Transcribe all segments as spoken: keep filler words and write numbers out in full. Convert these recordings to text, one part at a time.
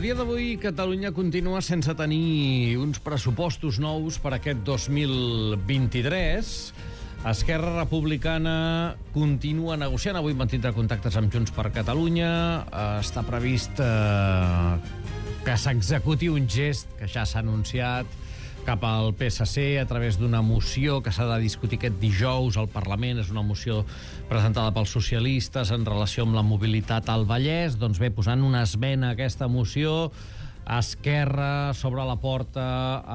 dia d'avui, Catalunya continua sense tenir uns pressupostos nous per aquest dos mil vint-i-tres. Esquerra Republicana continua negociant. Avui mantindrà contactes amb Junts per Catalunya. Està previst eh, que s'executi un gest que ja s'ha anunciat cap al P S C a través d'una moció que s'ha de discutir aquest dijous al Parlament. És una moció presentada pels socialistes en relació amb la mobilitat al Vallès. Doncs bé, posant una esmena a aquesta moció, Esquerra s'obre la porta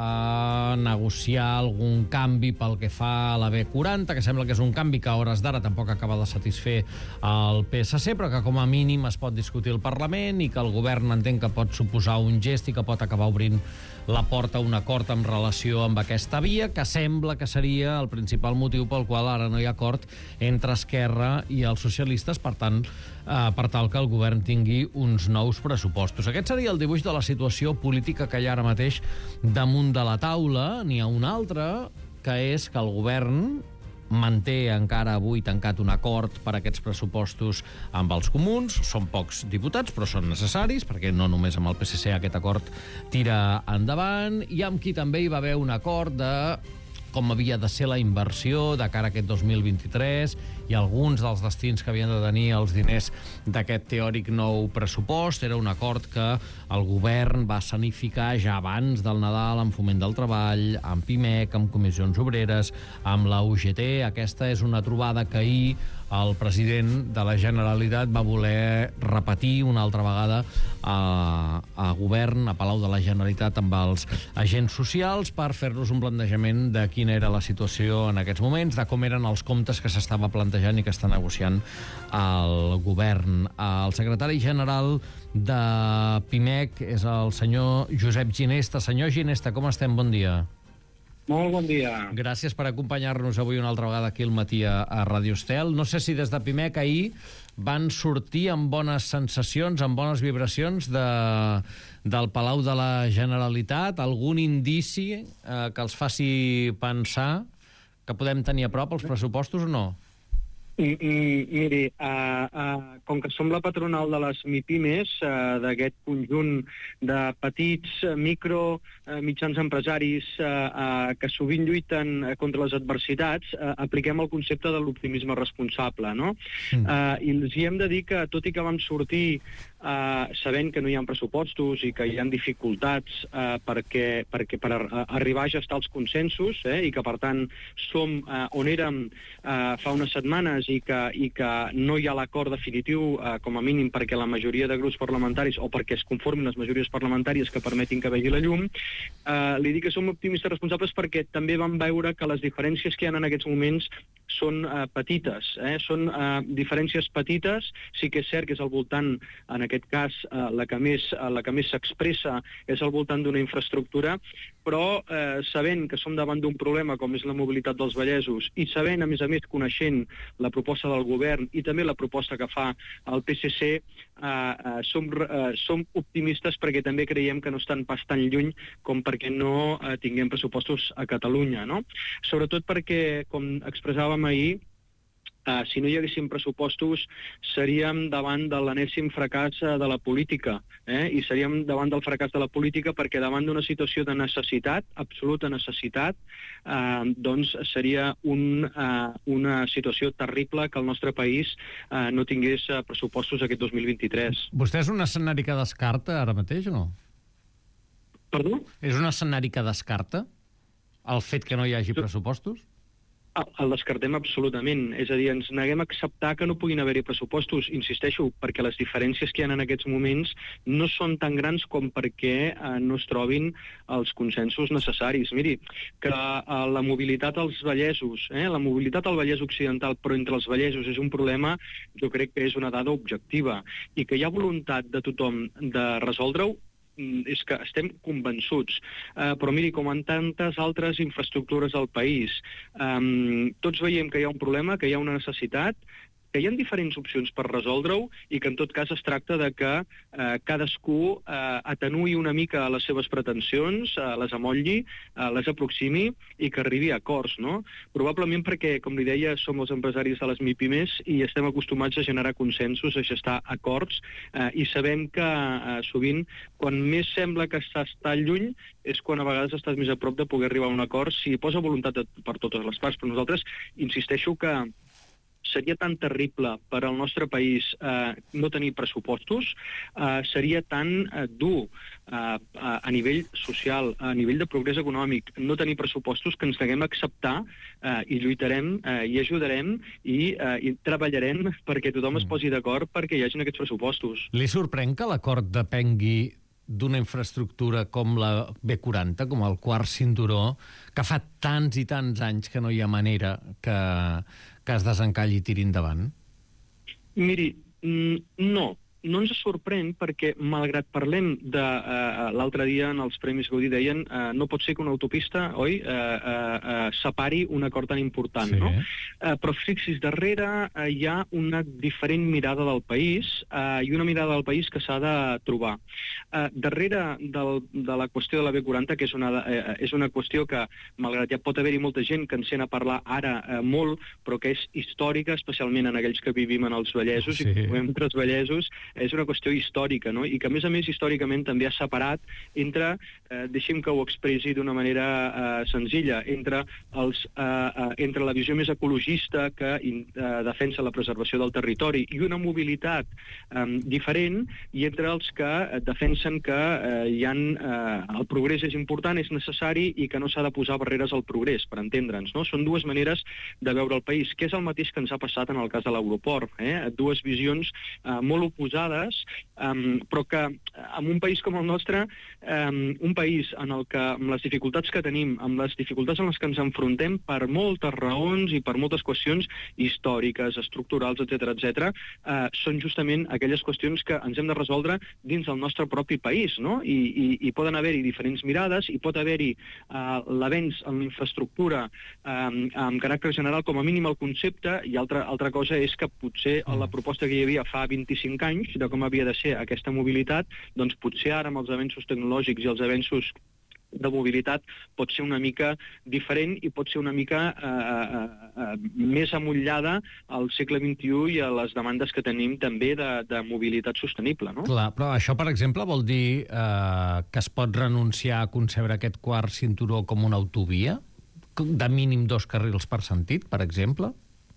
a negociar algun canvi pel que fa a la B quaranta, que sembla que és un canvi que a hores d'ara tampoc acaba de satisfer el P S C, però que com a mínim es pot discutir al Parlament i que el govern entén que pot suposar un gest i que pot acabar obrint la porta a un acord en relació amb aquesta via, que sembla que seria el principal motiu pel qual ara no hi ha acord entre Esquerra i els socialistes, per tant, eh, per tal que el govern tingui uns nous pressupostos. Aquest seria el dibuix de la situació política que hi ha ara mateix damunt de la taula. N'hi ha una altra, que és que el govern manté encara avui tancat un acord per a aquests pressupostos amb els comuns. Són pocs diputats, però són necessaris, perquè no només amb el P S C aquest acord tira endavant, i amb qui també hi va haver un acord de com havia de ser la inversió de cara a aquest dos mil vint-i-tres i alguns dels destins que havien de tenir els diners d'aquest teòric nou pressupost. Era un acord que el govern va escenificar ja abans del Nadal amb Foment del Treball, amb Pimec, amb Comissions Obreres, amb la U G T. Aquesta és una trobada que ahir el president de la Generalitat va voler repetir una altra vegada a, a govern, a Palau de la Generalitat, amb els agents socials per fer-los un plantejament de quina era la situació en aquests moments, de com eren els comptes que s'estava plantejant i que està negociant el govern. El secretari general de Pimec és el senyor Josep Ginesta. Senyor Ginesta, com estem? Bon dia. Molt bon dia. Gràcies per acompanyar-nos avui una altra vegada aquí al matí a, a Radio Estel. No sé si des de Pimec ahir van sortir amb bones sensacions, amb bones vibracions de, del Palau de la Generalitat, algun indici eh, que els faci pensar que podem tenir a prop els pressupostos o no? I, i, miri, uh, uh, com que som la patronal de les MIPIMES, uh, d'aquest conjunt de petits, uh, micro, uh, mitjans empresaris uh, uh, que sovint lluiten uh, contra les adversitats, uh, apliquem el concepte de l'optimisme responsable, no? Mm. Uh, I els hi hem de dir que, tot i que vam sortir Uh, sabent que no hi ha pressupostos i que hi ha dificultats uh, perquè, perquè per ar arribar a gestar els consensos, eh, i que per tant som uh, on érem uh, fa unes setmanes i que, i que no hi ha l'acord definitiu, uh, com a mínim perquè la majoria de grups parlamentaris o perquè es conformin les majories parlamentàries que permetin que vegi la llum, uh, li dic que som optimistes responsables perquè també vam veure que les diferències que hi ha en aquests moments són uh, petites, eh? Són uh, diferències petites. Sí que és cert que és al voltant, en aquest cas, uh, la que més uh, la que més s'expressa és al voltant d'una infraestructura, però eh, sabent que som davant d'un problema com és la mobilitat dels vallesos i sabent, a més a més, coneixent la proposta del govern i també la proposta que fa el P S C, eh, eh, som, eh, som optimistes perquè també creiem que no estan pas tan lluny com perquè no eh, tinguem pressupostos a Catalunya, no? Sobretot perquè, com expressàvem ahir, Uh, si no hi haguessin pressupostos seríem davant de l'enèsim fracàs uh, de la política, eh? I seríem davant del fracàs de la política perquè davant d'una situació de necessitat, absoluta necessitat, uh, doncs seria un, uh, una situació terrible que el nostre país uh, no tingués uh, pressupostos aquest dos mil vint-i-tres. Vostè és un escenari que descarta ara mateix o no? Perdó? És un escenari que descarta el fet que no hi hagi pressupostos? El descartem absolutament, és a dir, ens neguem a acceptar que no puguin haver-hi pressupostos, insisteixo, perquè les diferències que hi ha en aquests moments no són tan grans com perquè eh, no es trobin els consensos necessaris. Miri, que eh, la mobilitat als vallesos, eh, la mobilitat al Vallès Occidental, però entre els vallesos és un problema, jo crec que és una dada objectiva, i que hi ha voluntat de tothom de resoldre-ho, és que estem convençuts. Uh, però miri, com en tantes altres infraestructures al país, um, tots veiem que hi ha un problema, que hi ha una necessitat, que hi ha diferents opcions per resoldre-ho i que en tot cas es tracta de que eh, cadascú eh, atenuï una mica les seves pretensions, eh, les amolli, eh, les aproximi i que arribi a acords, no? Probablement perquè, com li deia, som els empresaris de les MIPIMES i estem acostumats a generar consensos, a gestar acords, eh, i sabem que eh, sovint, quan més sembla que estàs tan lluny, és quan a vegades estàs més a prop de poder arribar a un acord si posa voluntat per totes les parts. Però nosaltres insisteixo que seria tan terrible per al nostre país eh, no tenir pressupostos, eh, seria tan eh, dur eh, a nivell social, a nivell de progrés econòmic, no tenir pressupostos, que ens neguem a acceptar eh, i lluitarem eh, i ajudarem i, eh, i treballarem perquè tothom es posi d'acord perquè hi hagin aquests pressupostos. Li sorprèn que l'acord depengui d'una infraestructura com la B quaranta, com el quart cinturó, que fa tants i tants anys que no hi ha manera que, que es desencalli i tiri endavant? Miri, no. No ens sorprèn perquè, malgrat parlem de... Uh, l'altre dia en els Premis Gaudí deien uh, no pot ser que una autopista, oi, uh, uh, uh, separi un acord tan important, sí. No? Uh, però fixis, darrere uh, hi ha una diferent mirada del país uh, i una mirada del país que s'ha de trobar. Uh, darrere del, de la qüestió de la B quaranta, que és una, uh, és una qüestió que, malgrat ja pot haver-hi molta gent que en sent a parlar ara uh, molt, però que és històrica, especialment en aquells que vivim en els Vallesos, sí. I que vivim entre els Vallesos, és una qüestió històrica, no? I que, a més a més, històricament també ha separat entre, eh, deixi'm que ho expressi d'una manera eh, senzilla, entre, els, eh, eh, entre la visió més ecologista que eh, defensa la preservació del territori i una mobilitat eh, diferent, i entre els que eh, defensen que eh, hi ha, eh, el progrés és important, és necessari i que no s'ha de posar barreres al progrés, per entendre'ns, no? Són dues maneres de veure el país, que és el mateix que ens ha passat en el cas de l'aeroport, eh? Dues visions eh, molt oposades, Um, però que en un país com el nostre, um, un país en el que, amb les dificultats que tenim, amb les dificultats en les que ens enfrontem per moltes raons i per moltes qüestions històriques, estructurals, etcètera, etcètera, uh, són justament aquelles qüestions que ens hem de resoldre dins del nostre propi país, no? I, i, i poden haver-hi diferents mirades, i pot haver-hi uh, l'avenç en la infraestructura um, amb caràcter general, com a mínim el concepte, i altra, altra cosa és que potser la proposta que hi havia fa vint-i-cinc anys de com havia de ser aquesta mobilitat, doncs potser ara amb els avenços tecnològics i els avenços de mobilitat pot ser una mica diferent i pot ser una mica eh, eh, més amullada al segle vint-i-u i a les demandes que tenim també de, de mobilitat sostenible, no? Clar, però això, per exemple, vol dir eh, que es pot renunciar a concebre aquest quart cinturó com una autovia? De mínim dos carrils per sentit, per exemple?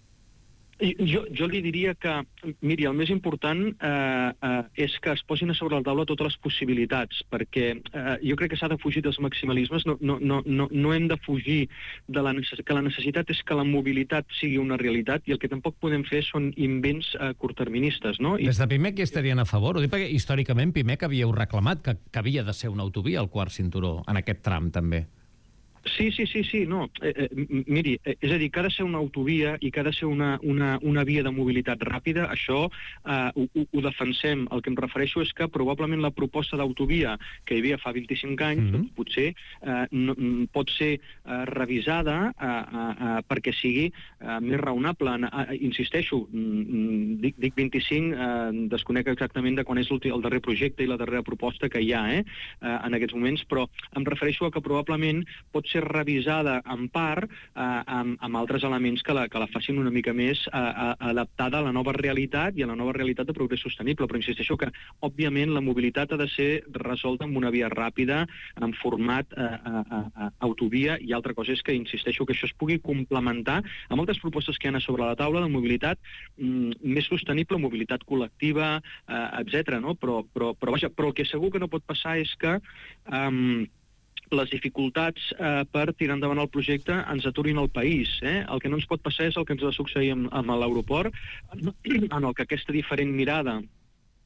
Jo, jo li diria que, miri, el més important eh, eh, és que es posin a sobre la taula totes les possibilitats, perquè eh, jo crec que s'ha de fugir dels maximalismes, no, no, no, no, no hem de fugir de la necessitat, que la necessitat és que la mobilitat sigui una realitat, i el que tampoc podem fer són invents eh, curtterministes, no? I... Des de Pimec hi estarien a favor? Ho dic perquè històricament Pimec havíeu reclamat que, que havia de ser una autovia, el quart cinturó, en aquest tram també. Sí, sí, sí, sí, no. Eh, eh, miri, eh, és a dir, que ha de ser una autovia i que ha de ser una, una, una via de mobilitat ràpida, això eh, ho, ho defensem. El que em refereixo és que probablement la proposta d'autovia que hi havia fa vint-i-cinc anys, mm-hmm. doncs potser eh, no, pot ser eh, revisada eh, eh, perquè sigui eh, més raonable. Eh, insisteixo, mm, dic, dic vint-i-cinc, eh, desconec exactament de quan és el darrer projecte i la darrera proposta que hi ha eh, eh, en aquests moments, però em refereixo a que probablement pot ser revisada en part eh, amb, amb altres elements que la, que la facin una mica més eh, adaptada a la nova realitat i a la nova realitat de progrés sostenible. Però insisteixo que, òbviament, la mobilitat ha de ser resolta amb una via ràpida, en format eh, eh, eh, autovia, i altra cosa és que, insisteixo, que això es pugui complementar amb altres propostes que hi ha sobre la taula de mobilitat mm, més sostenible, mobilitat col·lectiva, eh, etcètera. No? Però, però, però, vaja, però el que segur que no pot passar és que eh, les dificultats eh, per tirar endavant el projecte ens aturin el país. Eh? El que no ens pot passar és el que ens va succeir amb, amb l'aeroport, en el que aquesta diferent mirada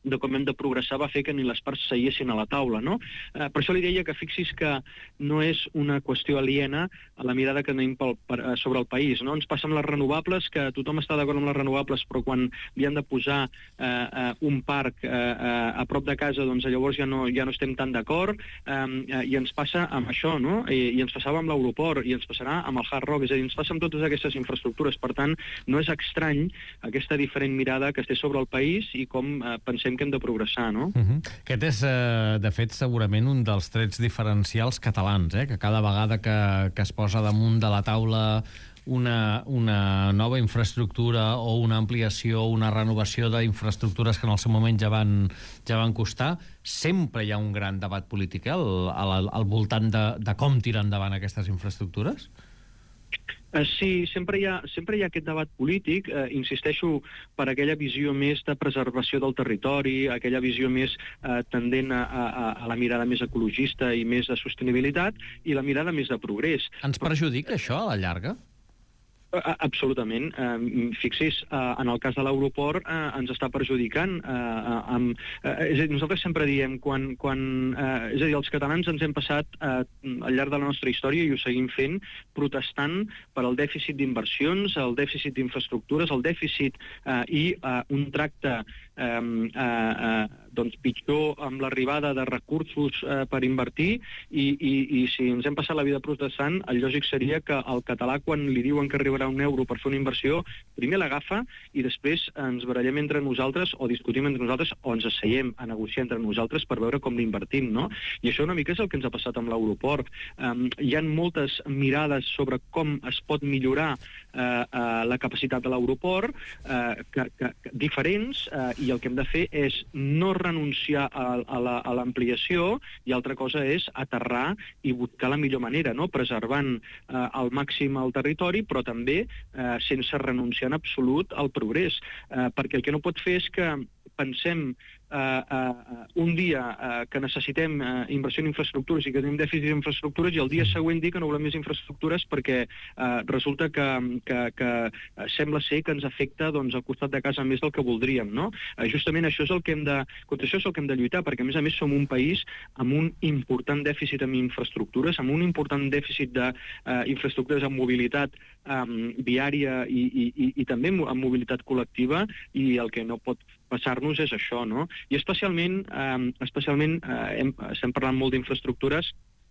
de com hem de progressar va fer que ni les parts seiessin a la taula, no? Eh, per això li deia que fixis que no és una qüestió aliena a la mirada que tenim pel, per, sobre el país, no? Ens passa amb les renovables, que tothom està d'acord amb les renovables, però quan li han de posar eh, eh, un parc eh, eh, a prop de casa, doncs llavors ja no, ja no estem tan d'acord, eh, eh, i ens passa amb això, no? I, i ens passava amb l'aeroport, i ens passarà amb el Hard Rock, és a dir, ens passa amb totes aquestes infraestructures. Per tant, no és estrany aquesta diferent mirada que es té sobre el país i com eh, pensem que hem de progressar, no? Uh-huh. Aquest és, eh, de fet, segurament un dels trets diferencials catalans, eh? Que cada vegada que, que es posa damunt de la taula una, una nova infraestructura o una ampliació o una renovació d'infraestructures que en el seu moment ja van, ja van costar, sempre hi ha un gran debat polític eh? al, al, al voltant de, de com tirar endavant aquestes infraestructures? Uh, sí, sempre hi, ha, sempre hi ha aquest debat polític, uh, insisteixo, per aquella visió més de preservació del territori, aquella visió més uh, tendent a, a, a la mirada més ecologista i més de sostenibilitat, i la mirada més de progrés. Ens perjudica això a la llarga? Absolutament. Uh, fixis, uh, en el cas de l'aeroport uh, ens està perjudicant. Uh, amb, uh, és a dir, nosaltres sempre diem, quan, quan, uh, és a dir, els catalans ens hem passat uh, al llarg de la nostra història, i ho seguim fent, protestant per al dèficit d'inversions, el dèficit d'infraestructures, el dèficit uh, i uh, un tracte Um, uh, uh, doncs pitjor amb l'arribada de recursos uh, per invertir, i, i, i si ens hem passat la vida protestant, el lògic seria que el català, quan li diuen que arribarà un euro per fer una inversió, primer l'agafa i després ens barallem entre nosaltres o discutim entre nosaltres o ens asseiem a negociar entre nosaltres per veure com l'invertim, no? I això una mica és el que ens ha passat amb l'aeroport. Um, hi ha moltes mirades sobre com es pot millorar uh, uh, la capacitat de l'aeroport, uh, que, que, que, diferents, uh, i el que hem de fer és no renunciar a, a l'ampliació, i altra cosa és aterrar i buscar la millor manera, no? Preservant eh, al màxim el territori, però també eh, sense renunciar en absolut al progrés. Eh, perquè el que no pot fer és que pensem uh, uh, un dia uh, que necessitem uh, inversió en infraestructures i que tenim dèficit d'infraestructures, i el dia següent dir que no volem més infraestructures perquè uh, resulta que, que, que uh, sembla ser que ens afecta, doncs, al costat de casa més del que voldríem, no? Uh, justament això és el que hem de, contra això és el que hem de lluitar, perquè a més a més som un país amb un important dèficit en infraestructures, amb un important dèficit d'infraestructures uh, en mobilitat um, viària i, i, i, i també en mobilitat col·lectiva, i el que no pot passar-nos és això, no? I especialment, eh, especialment eh, hem, estem parlant molt d'infraestructures,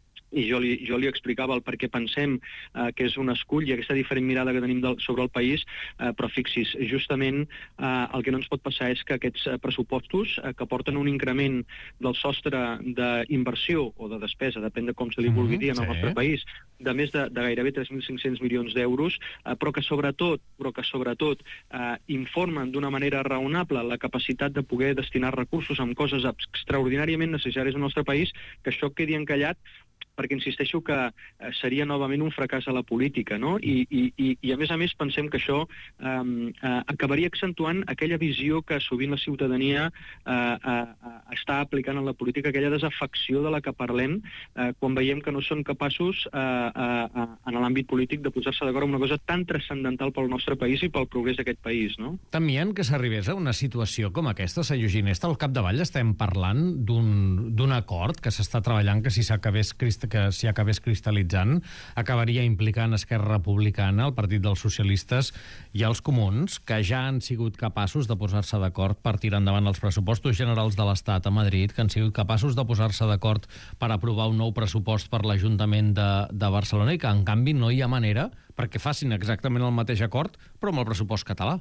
i jo li, jo li explicava el per què pensem eh, que és un escull i aquesta diferent mirada que tenim del, sobre el país, eh, però fixis, justament eh, el que no ens pot passar és que aquests eh, pressupostos eh, que porten un increment del sostre d'inversió o de despesa, depèn de com se li vulgui dir en el sí. nostre país, de més de, de gairebé tres mil cinc-cents milions d'euros, eh, però que sobretot, però que sobretot eh, informen d'una manera raonable la capacitat de poder destinar recursos en coses extraordinàriament necessàries al nostre país, que això quedi encallat, perquè insisteixo que eh, seria novament un fracàs a la política, no? I, i, i, i a més a més pensem que això eh, eh, acabaria accentuant aquella visió que sovint la ciutadania eh, eh, està aplicant en la política, aquella desafecció de la que parlem eh, quan veiem que no són capaços eh, eh, en l'àmbit polític de posar-se d'acord amb una cosa tan transcendental pel nostre país i pel progrés d'aquest país, no? Temien que s'arribés a una situació com aquesta, senyor Ginesta, al capdavall estem parlant d'un acord que s'està treballant, que si s'acabés que si acabés cristal·litzant, acabaria implicant Esquerra Republicana, el Partit dels Socialistes i els Comuns, que ja han sigut capaços de posar-se d'acord per tirar endavant els pressupostos generals de l'Estat a Madrid, que han sigut capaços de posar-se d'acord per aprovar un nou pressupost per l'Ajuntament de, de Barcelona, i que, en canvi, no hi ha manera perquè facin exactament el mateix acord, però amb el pressupost català.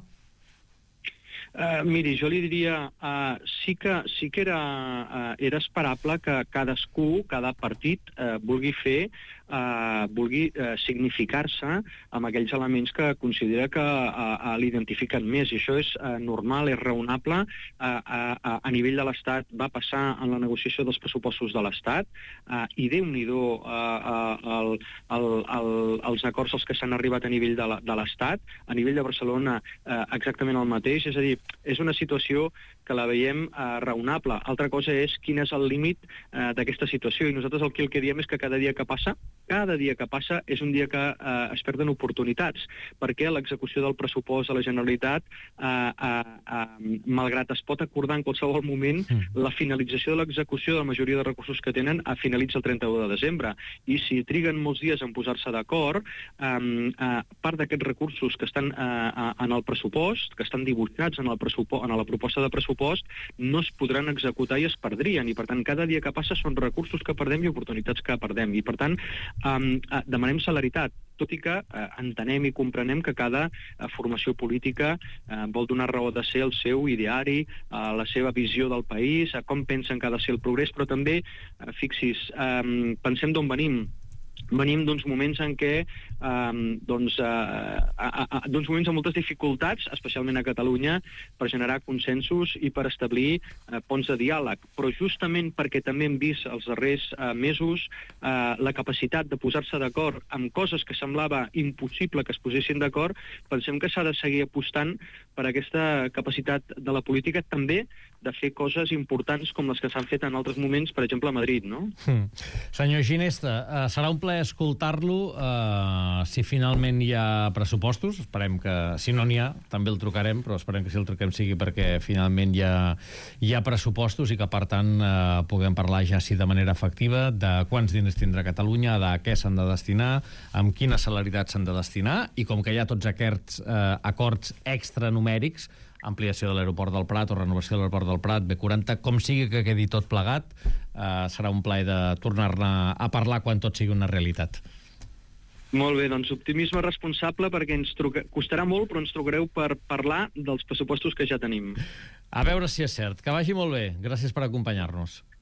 Uh, miri, jo li diria, uh, sí que, sí que era, uh, era esperable que cadascú, cada partit, uh, vulgui fer, uh, vulgui uh, significar-se amb aquells elements que considera que uh, uh, l'identifiquen més, i això és uh, normal, és raonable. Uh, uh, a nivell de l'Estat va passar en la negociació dels pressupostos de l'Estat, uh, i Déu-n'hi-do uh, uh, el, el, el, els acords als que s'han arribat a nivell de l'Estat. A nivell de Barcelona, uh, exactament el mateix, és a dir, és una situació que la veiem eh, raonable. Altra cosa és quin és el límit eh, d'aquesta situació, i nosaltres el que, el que diem és que cada dia que passa, cada dia que passa és un dia que eh, es perden oportunitats, perquè l'execució del pressupost de la Generalitat, eh, eh, eh, malgrat es pot acordar en qualsevol moment, mm. la finalització de l'execució de la majoria de recursos que tenen eh, finalitza el trenta-u de desembre. I si triguen molts dies en posar-se d'acord, eh, eh, part d'aquests recursos que estan eh, en el pressupost, que estan dibuixats en, el pressupost, en la proposta de pressupost, no es podran executar i es perdrien. I, per tant, cada dia que passa són recursos que perdem i oportunitats que perdem. I, per tant, Um, uh, demanem celeritat, tot i que uh, entenem i comprenem que cada uh, formació política uh, vol donar raó de ser al seu ideari, a uh, la seva visió del país, a uh, com pensen que ha de ser el progrés, però també, uh, fixis, um, pensem d'on venim. Venim d'uns moments en què, um, doncs, uh, uh, uh, d'uns moments amb moltes dificultats, especialment a Catalunya, per generar consensos i per establir uh, ponts de diàleg. Però justament perquè també hem vist els darrers uh, mesos uh, la capacitat de posar-se d'acord amb coses que semblava impossible que es posessin d'acord, pensem que s'ha de seguir apostant per aquesta capacitat de la política, també de fer coses importants com les que s'han fet en altres moments, per exemple, a Madrid, no? Mm. Senyor Ginesta, uh, serà un plaer escoltar-lo uh, si finalment hi ha pressupostos. Esperem que, si no n'hi ha, també el trucarem, però esperem que si el truquem sigui perquè finalment hi ha, hi ha pressupostos i que, per tant, uh, puguem parlar ja sí de manera efectiva de quants diners tindrà Catalunya, de què s'han de destinar, amb quina celeritat s'han de destinar, i com que hi ha tots aquests uh, acords extranumèrics, ampliació de l'aeroport del Prat o renovació de l'aeroport del Prat, B quaranta, com sigui que quedi tot plegat, eh, serà un plaer de tornar-ne a parlar quan tot sigui una realitat. Molt bé, doncs optimisme responsable, perquè ens truca... costarà molt, però ens trucareu per parlar dels pressupostos que ja tenim. A veure si és cert. Que vagi molt bé. Gràcies per acompanyar-nos.